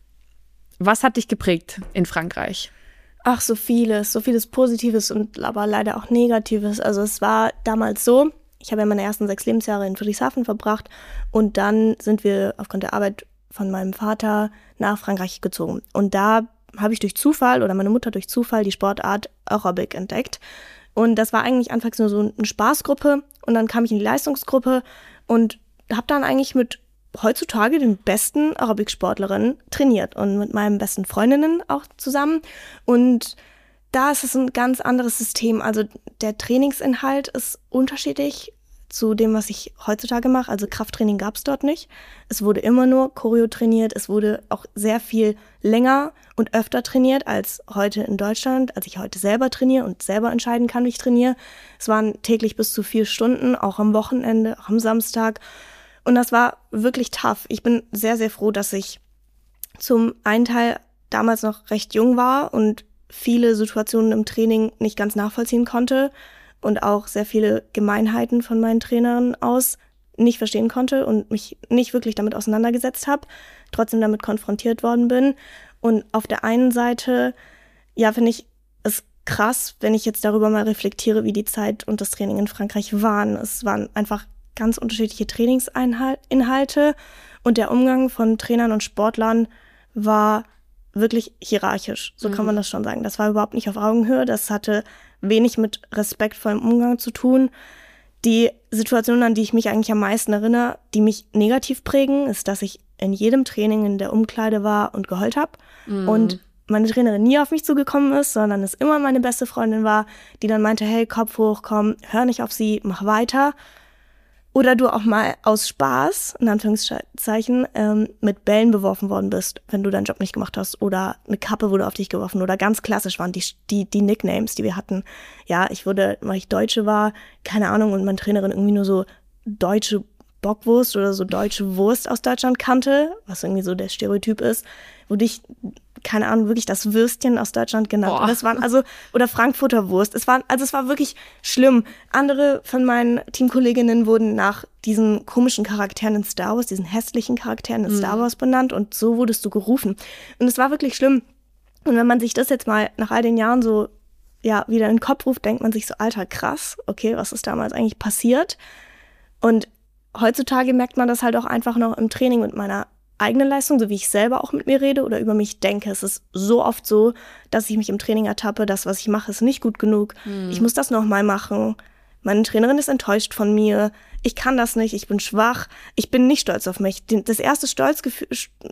Was hat dich geprägt in Frankreich? Ach, so vieles Positives und aber leider auch Negatives. Also es war damals so, ich habe ja meine ersten 6 Lebensjahre in Friedrichshafen verbracht und dann sind wir aufgrund der Arbeit von meinem Vater nach Frankreich gezogen. Und da habe ich durch Zufall oder meine Mutter durch Zufall die Sportart Aerobic entdeckt. Und das war eigentlich anfangs nur so eine Spaßgruppe und dann kam ich in die Leistungsgruppe und habe dann eigentlich mit heutzutage den besten Aerobic-Sportlerinnen trainiert und mit meinen besten Freundinnen auch zusammen. Und da ist es ein ganz anderes System. Also der Trainingsinhalt ist unterschiedlich zu dem, was ich heutzutage mache. Also Krafttraining gab es dort nicht. Es wurde immer nur Choreo trainiert. Es wurde auch sehr viel länger und öfter trainiert als heute in Deutschland, als ich heute selber trainiere und selber entscheiden kann, wie ich trainiere. Es waren täglich bis zu 4 Stunden, auch am Wochenende, auch am Samstag. Und das war wirklich tough. Ich bin sehr, sehr froh, dass ich zum einen Teil damals noch recht jung war und viele Situationen im Training nicht ganz nachvollziehen konnte und auch sehr viele Gemeinheiten von meinen Trainern aus nicht verstehen konnte und mich nicht wirklich damit auseinandergesetzt habe, trotzdem damit konfrontiert worden bin. Und auf der einen Seite, finde ich es krass, wenn ich jetzt darüber mal reflektiere, wie die Zeit und das Training in Frankreich waren. Es waren einfach ganz unterschiedliche Trainingsinhalte Und der Umgang von Trainern und Sportlern war wirklich hierarchisch, so kann man das schon sagen. Das war überhaupt nicht auf Augenhöhe, das hatte wenig mit respektvollem Umgang zu tun. Die Situation, an die ich mich eigentlich am meisten erinnere, die mich negativ prägen, ist, dass ich in jedem Training in der Umkleide war und geheult habe und meine Trainerin nie auf mich zugekommen ist, sondern es immer meine beste Freundin war, die dann meinte, hey, Kopf hoch, komm, hör nicht auf sie, mach weiter. Oder du auch mal aus Spaß, in Anführungszeichen, mit Bällen beworfen worden bist, wenn du deinen Job nicht gemacht hast. Oder eine Kappe wurde auf dich geworfen. Oder ganz klassisch waren die Nicknames, die wir hatten. Ja, weil ich Deutsche war, keine Ahnung, und meine Trainerin irgendwie nur so deutsche Bockwurst oder so deutsche Wurst aus Deutschland kannte, was irgendwie so der Stereotyp ist, wo dich, keine Ahnung, wirklich das Würstchen aus Deutschland genannt. Und das waren oder Frankfurter Wurst. Es war wirklich schlimm. Andere von meinen Teamkolleginnen wurden nach diesen komischen Charakteren in Star Wars, diesen hässlichen Charakteren in Star Wars benannt und so wurdest du gerufen. Und es war wirklich schlimm. Und wenn man sich das jetzt mal nach all den Jahren so, ja, wieder in den Kopf ruft, denkt man sich so, Alter, krass, okay, was ist damals eigentlich passiert? Und heutzutage merkt man das halt auch einfach noch im Training mit meiner eigenen Leistung, so wie ich selber auch mit mir rede oder über mich denke. Es ist so oft so, dass ich mich im Training ertappe, das, was ich mache, ist nicht gut genug. Ich muss das nochmal machen. Meine Trainerin ist enttäuscht von mir. Ich kann das nicht, ich bin schwach. Ich bin nicht stolz auf mich. Das erste Stolzgefühl,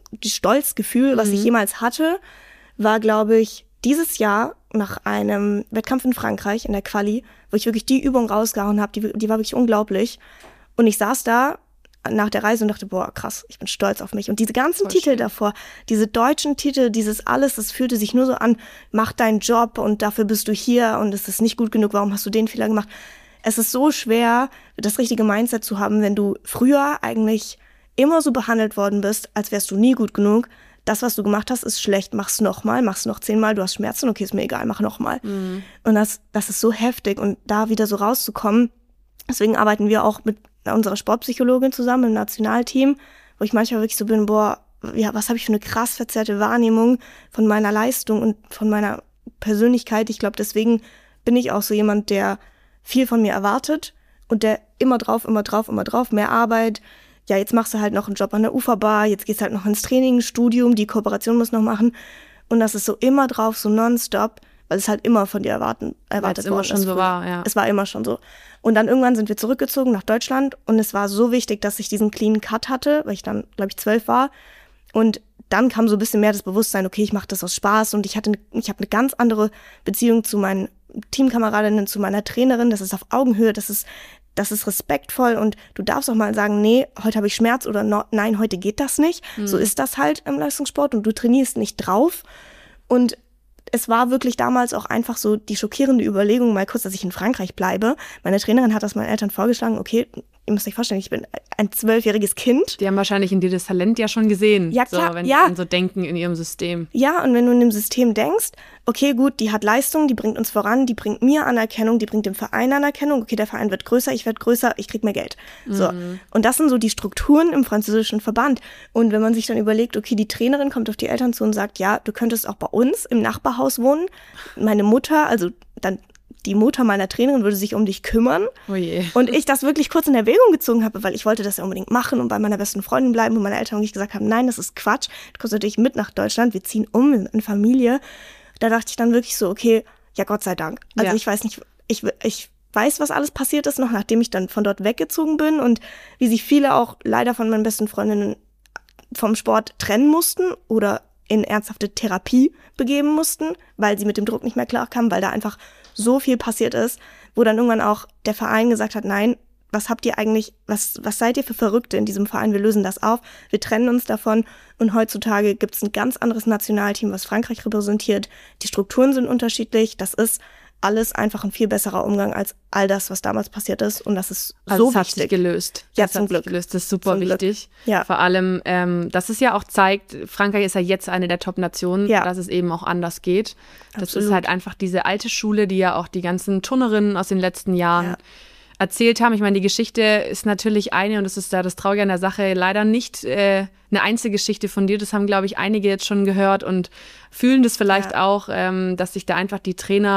was ich jemals hatte, war, glaube ich, dieses Jahr nach einem Wettkampf in Frankreich in der Quali, wo ich wirklich die Übung rausgehauen habe, die war wirklich unglaublich. Und ich saß da nach der Reise und dachte, boah, krass, ich bin stolz auf mich. Und diese ganzen Titel davor, diese deutschen Titel, dieses alles, das fühlte sich nur so an, mach deinen Job und dafür bist du hier und es ist nicht gut genug, warum hast du den Fehler gemacht? Es ist so schwer, das richtige Mindset zu haben, wenn du früher eigentlich immer so behandelt worden bist, als wärst du nie gut genug. Das, was du gemacht hast, ist schlecht, mach's nochmal, mach's noch 10-mal, du hast Schmerzen, okay, ist mir egal, mach nochmal. Und das ist so heftig und da wieder so rauszukommen, deswegen arbeiten wir auch mit unserer Sportpsychologin zusammen im Nationalteam, wo ich manchmal wirklich so bin, boah, ja, was habe ich für eine krass verzerrte Wahrnehmung von meiner Leistung und von meiner Persönlichkeit. Ich glaube, deswegen bin ich auch so jemand, der viel von mir erwartet und der immer drauf, mehr Arbeit. Ja, jetzt machst du halt noch einen Job an der Uferbar, jetzt gehst du halt noch ins Training, Studium, die Kooperation musst du noch machen. Und das ist so immer drauf, so nonstop, weil es halt immer von dir erwartet worden ist. Immer schon so war, ja. Es war immer schon so. Und dann irgendwann sind wir zurückgezogen nach Deutschland und es war so wichtig, dass ich diesen clean Cut hatte, weil ich dann, glaube ich, 12 war. Und dann kam so ein bisschen mehr das Bewusstsein, okay, ich mache das aus Spaß und ich habe eine ganz andere Beziehung zu meinen Teamkameradinnen, zu meiner Trainerin. Das ist auf Augenhöhe, das ist respektvoll und du darfst auch mal sagen, nee, heute habe ich Schmerz oder nein, heute geht das nicht. So ist das halt im Leistungssport und du trainierst nicht drauf. Und es war wirklich damals auch einfach so die schockierende Überlegung, mal kurz, dass ich in Frankreich bleibe. Meine Trainerin hat das meinen Eltern vorgeschlagen, okay, ihr müsst euch vorstellen, ich bin ein 12-jähriges Kind. Die haben wahrscheinlich in dir das Talent ja schon gesehen. Ja, klar, so, wenn die so denken in ihrem System. Ja, und wenn du in dem System denkst, okay, gut, die hat Leistung, die bringt uns voran, die bringt mir Anerkennung, die bringt dem Verein Anerkennung, okay, der Verein wird größer, ich werde größer, ich krieg mehr Geld. So. Und das sind so die Strukturen im französischen Verband. Und wenn man sich dann überlegt, okay, die Trainerin kommt auf die Eltern zu und sagt, ja, du könntest auch bei uns im Nachbarhaus wohnen. Meine Mutter, also dann die Mutter meiner Trainerin würde sich um dich kümmern. Oh je. Und ich das wirklich kurz in Erwägung gezogen habe, weil ich wollte das ja unbedingt machen und bei meiner besten Freundin bleiben und meine Eltern wirklich gesagt haben, nein, das ist Quatsch. Du kommst natürlich mit nach Deutschland, wir ziehen um in Familie. Da dachte ich dann wirklich so, okay, ja, Gott sei Dank. Also ja. Ich weiß nicht, ich weiß, was alles passiert ist, noch nachdem ich dann von dort weggezogen bin und wie sich viele auch leider von meinen besten Freundinnen vom Sport trennen mussten oder in ernsthafte Therapie begeben mussten, weil sie mit dem Druck nicht mehr klarkamen, weil da einfach so viel passiert ist, wo dann irgendwann auch der Verein gesagt hat, nein, was habt ihr eigentlich, was seid ihr für Verrückte in diesem Verein? Wir lösen das auf, wir trennen uns davon und heutzutage gibt es ein ganz anderes Nationalteam, was Frankreich repräsentiert. Die Strukturen sind unterschiedlich, das ist alles einfach ein viel besserer Umgang als all das, was damals passiert ist und das ist also so wichtig. Hat sich gelöst. Ja, zum Glück. Gelöst. Das ist super wichtig. Ja. Vor allem, dass es ja auch zeigt, Frankreich ist ja jetzt eine der Top-Nationen, dass es eben auch anders geht. Das Absolut. Ist halt einfach diese alte Schule, die ja auch die ganzen Turnerinnen aus den letzten Jahren erzählt haben. Ich meine, die Geschichte ist natürlich eine und das ist ja das Traurige an der Sache, leider nicht eine Einzelgeschichte von dir. Das haben, glaube ich, einige jetzt schon gehört und fühlen das vielleicht auch, dass sich da einfach die Trainer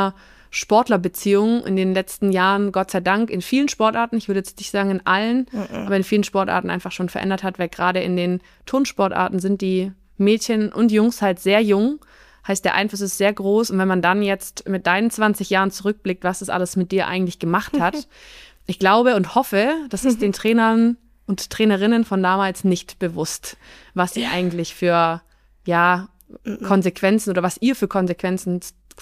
Sportlerbeziehung in den letzten Jahren, Gott sei Dank, in vielen Sportarten, ich würde jetzt nicht sagen in allen, aber in vielen Sportarten einfach schon verändert hat, weil gerade in den Turnsportarten sind die Mädchen und Jungs halt sehr jung. Heißt, der Einfluss ist sehr groß. Und wenn man dann jetzt mit deinen 20 Jahren zurückblickt, was das alles mit dir eigentlich gemacht hat, ich glaube und hoffe, das ist den Trainern und Trainerinnen von damals nicht bewusst, was sie eigentlich für Konsequenzen oder was ihr für Konsequenzen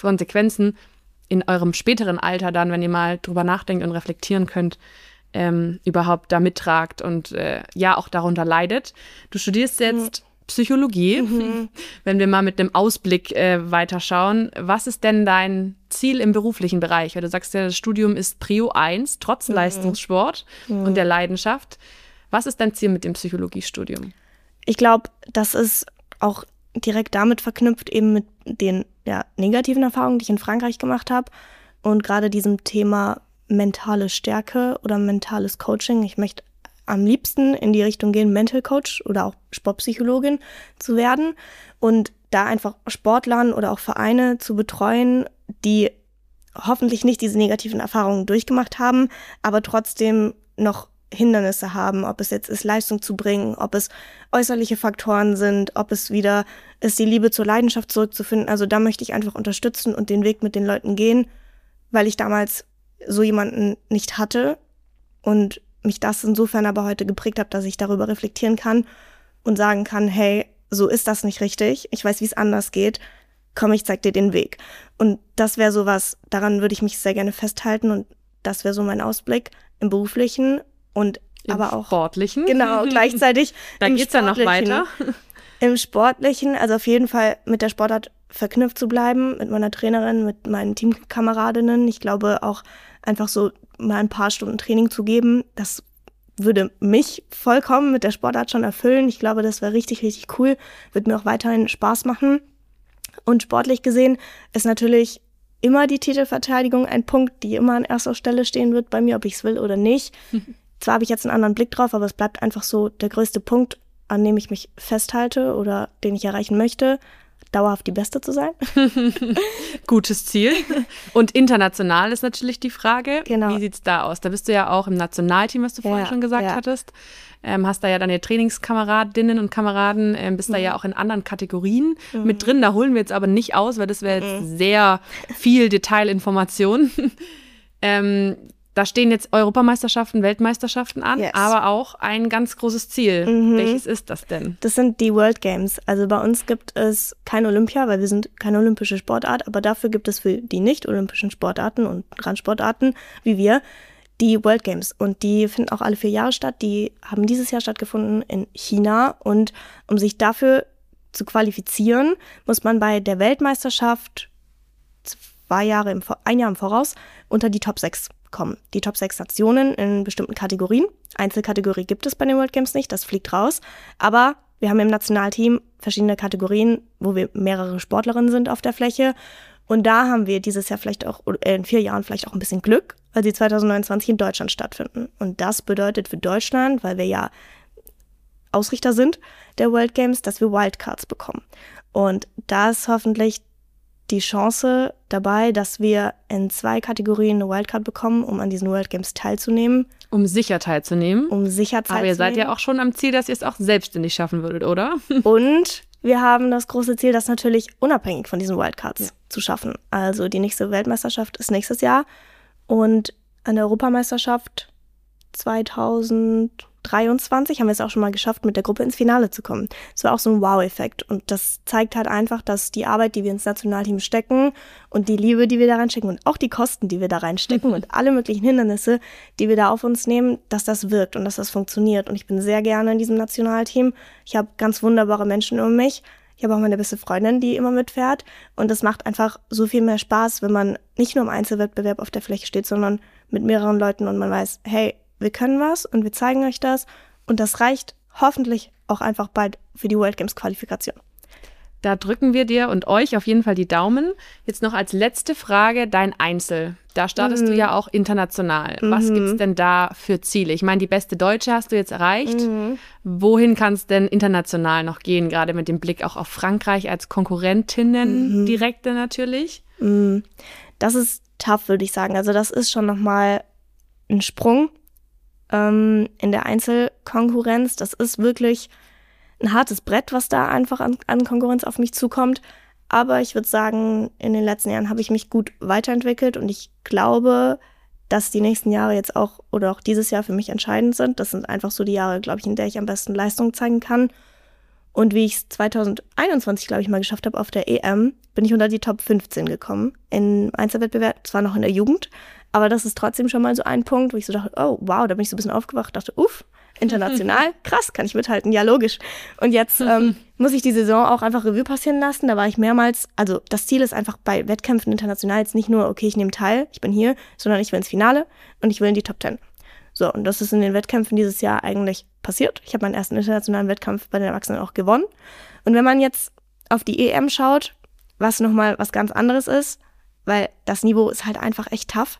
in eurem späteren Alter dann, wenn ihr mal drüber nachdenkt und reflektieren könnt, überhaupt da mittragt und auch darunter leidet. Du studierst jetzt Psychologie. Wenn wir mal mit einem Ausblick weiterschauen, was ist denn dein Ziel im beruflichen Bereich? Weil du sagst ja, das Studium ist Prio 1, trotz Leistungssport und der Leidenschaft. Was ist dein Ziel mit dem Psychologiestudium? Ich glaube, das ist auch direkt damit verknüpft, eben mit den negativen Erfahrungen, die ich in Frankreich gemacht habe und gerade diesem Thema mentale Stärke oder mentales Coaching. Ich möchte am liebsten in die Richtung gehen, Mental Coach oder auch Sportpsychologin zu werden und da einfach Sportlern oder auch Vereine zu betreuen, die hoffentlich nicht diese negativen Erfahrungen durchgemacht haben, aber trotzdem noch Hindernisse haben, ob es jetzt ist, Leistung zu bringen, ob es äußerliche Faktoren sind, ob es wieder ist, die Liebe zur Leidenschaft zurückzufinden. Also da möchte ich einfach unterstützen und den Weg mit den Leuten gehen, weil ich damals so jemanden nicht hatte und mich das insofern aber heute geprägt hat, dass ich darüber reflektieren kann und sagen kann, hey, so ist das nicht richtig, ich weiß, wie es anders geht, komm, ich zeig dir den Weg. Und das wäre sowas, daran würde ich mich sehr gerne festhalten und das wäre so mein Ausblick im Beruflichen und aber auch Sportlichen. Genau, gleichzeitig da geht's dann noch weiter. Im Sportlichen, also auf jeden Fall mit der Sportart verknüpft zu bleiben, mit meiner Trainerin, mit meinen Teamkameradinnen. Ich glaube auch einfach so mal ein paar Stunden Training zu geben, das würde mich vollkommen mit der Sportart schon erfüllen. Ich glaube, das wäre richtig, richtig cool. Wird mir auch weiterhin Spaß machen. Und sportlich gesehen ist natürlich immer die Titelverteidigung ein Punkt, die immer an erster Stelle stehen wird bei mir, ob ich es will oder nicht. Zwar habe ich jetzt einen anderen Blick drauf, aber es bleibt einfach so der größte Punkt, an dem ich mich festhalte oder den ich erreichen möchte, dauerhaft die Beste zu sein. Gutes Ziel. Und international ist natürlich die Frage, Genau. Wie sieht's da aus? Da bist du ja auch im Nationalteam, was du vorhin schon gesagt hattest. Hast da ja deine Trainingskameradinnen und Kameraden, bist da ja auch in anderen Kategorien mit drin. Da holen wir jetzt aber nicht aus, weil das wäre jetzt sehr viel Detailinformation. Da stehen jetzt Europameisterschaften, Weltmeisterschaften an, aber auch ein ganz großes Ziel. Welches ist das denn? Das sind die World Games. Also bei uns gibt es kein Olympia, weil wir sind keine olympische Sportart, aber dafür gibt es für die nicht-olympischen Sportarten und Randsportarten wie wir die World Games. Und die finden auch alle 4 Jahre statt. Die haben dieses Jahr stattgefunden in China. Und um sich dafür zu qualifizieren, muss man bei der Weltmeisterschaft ein Jahr im Voraus unter die Top 6 kommen. Die Top 6 Nationen in bestimmten Kategorien. Einzelkategorie gibt es bei den World Games nicht, das fliegt raus. Aber wir haben im Nationalteam verschiedene Kategorien, wo wir mehrere Sportlerinnen sind auf der Fläche. Und da haben wir dieses Jahr vielleicht auch, in 4 Jahren vielleicht auch ein bisschen Glück, weil sie 2029 in Deutschland stattfinden. Und das bedeutet für Deutschland, weil wir ja Ausrichter sind der World Games, dass wir Wildcards bekommen. Und da ist hoffentlich die Chance dabei, dass wir in 2 Kategorien eine Wildcard bekommen, um an diesen World Games teilzunehmen. Um sicher teilzunehmen. Aber ihr seid ja auch schon am Ziel, dass ihr es auch selbstständig schaffen würdet, oder? Und wir haben das große Ziel, das natürlich unabhängig von diesen Wildcards zu schaffen. Also die nächste Weltmeisterschaft ist nächstes Jahr und an der Europameisterschaft 2023 haben wir es auch schon mal geschafft, mit der Gruppe ins Finale zu kommen. Das war auch so ein Wow-Effekt und das zeigt halt einfach, dass die Arbeit, die wir ins Nationalteam stecken und die Liebe, die wir da reinstecken und auch die Kosten, die wir da reinstecken und alle möglichen Hindernisse, die wir da auf uns nehmen, dass das wirkt und dass das funktioniert. Und ich bin sehr gerne in diesem Nationalteam. Ich habe ganz wunderbare Menschen um mich. Ich habe auch meine beste Freundin, die immer mitfährt. Und es macht einfach so viel mehr Spaß, wenn man nicht nur im Einzelwettbewerb auf der Fläche steht, sondern mit mehreren Leuten und man weiß, hey, wir können was und wir zeigen euch das. Und das reicht hoffentlich auch einfach bald für die World Games Qualifikation. Da drücken wir dir und euch auf jeden Fall die Daumen. Jetzt noch als letzte Frage dein Einzel. Da startest du ja auch international. Was gibt's denn da für Ziele? Ich meine, die beste Deutsche hast du jetzt erreicht. Wohin kann es denn international noch gehen? Gerade mit dem Blick auch auf Frankreich als Konkurrentinnen direkte natürlich. Das ist tough, würde ich sagen. Also das ist schon nochmal ein Sprung in der Einzelkonkurrenz. Das ist wirklich ein hartes Brett, was da einfach an Konkurrenz auf mich zukommt. Aber ich würde sagen, in den letzten Jahren habe ich mich gut weiterentwickelt und ich glaube, dass die nächsten Jahre jetzt auch oder auch dieses Jahr für mich entscheidend sind. Das sind einfach so die Jahre, glaube ich, in der ich am besten Leistung zeigen kann. Und wie ich es 2021, glaube ich, mal geschafft habe auf der EM, bin ich unter die Top 15 gekommen im Einzelwettbewerb, zwar noch in der Jugend, aber das ist trotzdem schon mal so ein Punkt, wo ich so dachte, oh wow, da bin ich so ein bisschen aufgewacht, dachte, international, krass, kann ich mithalten, ja logisch. Und jetzt muss ich die Saison auch einfach Revue passieren lassen, da war ich mehrmals, also das Ziel ist einfach bei Wettkämpfen international jetzt nicht nur, okay, ich nehme teil, ich bin hier, sondern ich will ins Finale und ich will in die Top 10. So, und das ist in den Wettkämpfen dieses Jahr eigentlich passiert. Ich habe meinen ersten internationalen Wettkampf bei den Erwachsenen auch gewonnen. Und wenn man jetzt auf die EM schaut, was nochmal was ganz anderes ist, weil das Niveau ist halt einfach echt tough,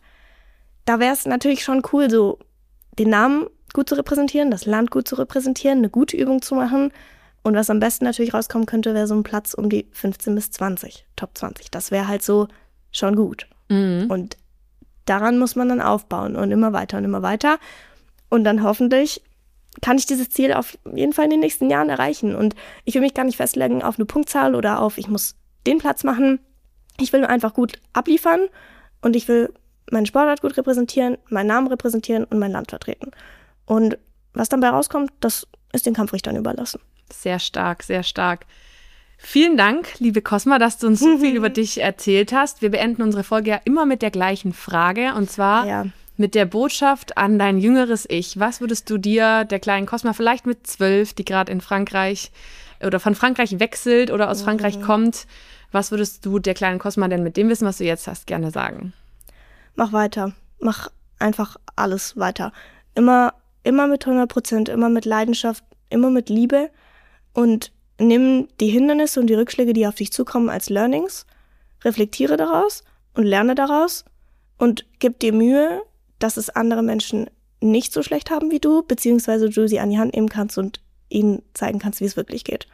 da wäre es natürlich schon cool, so den Namen gut zu repräsentieren, das Land gut zu repräsentieren, eine gute Übung zu machen. Und was am besten natürlich rauskommen könnte, wäre so ein Platz um die 15 bis 20, Top 20. Das wäre halt so schon gut. Mhm. Und daran muss man dann aufbauen und immer weiter und immer weiter. Und dann hoffentlich kann ich dieses Ziel auf jeden Fall in den nächsten Jahren erreichen. Und ich will mich gar nicht festlegen auf eine Punktzahl oder auf, ich muss den Platz machen. Ich will nur einfach gut abliefern und ich will meinen Sportart gut repräsentieren, meinen Namen repräsentieren und mein Land vertreten. Und was dann bei rauskommt, das ist den Kampfrichtern überlassen. Sehr stark, sehr stark. Vielen Dank, liebe Cosma, dass du uns so viel über dich erzählt hast. Wir beenden unsere Folge ja immer mit der gleichen Frage und zwar mit der Botschaft an dein jüngeres Ich. Was würdest du dir, der kleinen Cosma, vielleicht mit 12, die gerade in Frankreich oder von Frankreich wechselt oder aus Frankreich kommt, was würdest du der kleinen Cosma denn mit dem Wissen, was du jetzt hast, gerne sagen? Mach weiter. Mach einfach alles weiter. Immer mit 100%, immer mit Leidenschaft, immer mit Liebe und nimm die Hindernisse und die Rückschläge, die auf dich zukommen, als Learnings, reflektiere daraus und lerne daraus und gib dir Mühe, dass es andere Menschen nicht so schlecht haben wie du, beziehungsweise du sie an die Hand nehmen kannst und ihnen zeigen kannst, wie es wirklich geht.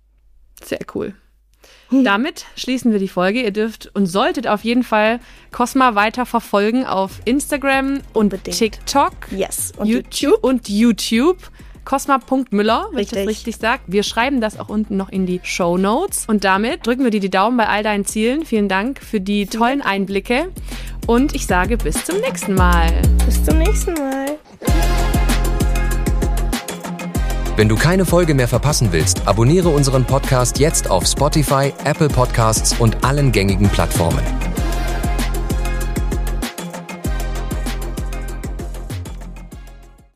Sehr cool. Damit schließen wir die Folge. Ihr dürft und solltet auf jeden Fall Cosma weiter verfolgen auf Instagram und TikTok, und YouTube. Cosma.Müller, wenn ich das richtig sage. Wir schreiben das auch unten noch in die Shownotes. Und damit drücken wir dir die Daumen bei all deinen Zielen. Vielen Dank für die tollen Einblicke. Und ich sage bis zum nächsten Mal. Bis zum nächsten Mal. Wenn du keine Folge mehr verpassen willst, abonniere unseren Podcast jetzt auf Spotify, Apple Podcasts und allen gängigen Plattformen.